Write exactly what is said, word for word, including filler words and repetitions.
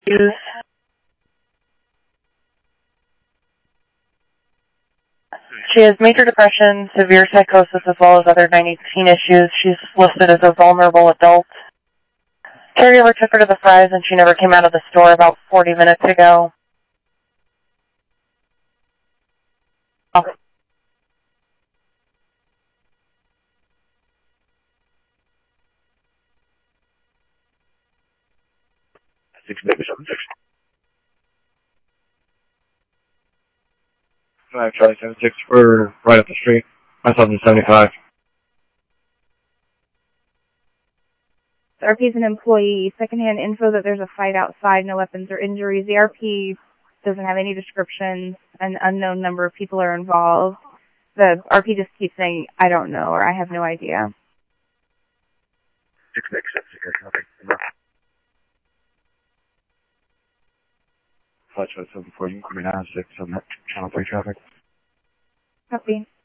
issues. She has major depression, severe psychosis, as well as other nineteen issues. She's listed as a vulnerable adult. Caregiver took her to the Fry's and she never came out of the store about forty minutes ago. Oh. Six baby seven six. Five Charlie seven six. We're right up the street. Myself in seventy-five. The R P is an employee. Secondhand info that there's a fight outside, no weapons or injuries. The R P doesn't have any descriptions. An unknown number of people are involved. The R P just keeps saying, I don't know, or I have no idea. Six baby seven six. Okay. Five Charlie seven four. You can come in nine six on that channel three traffic. Copy.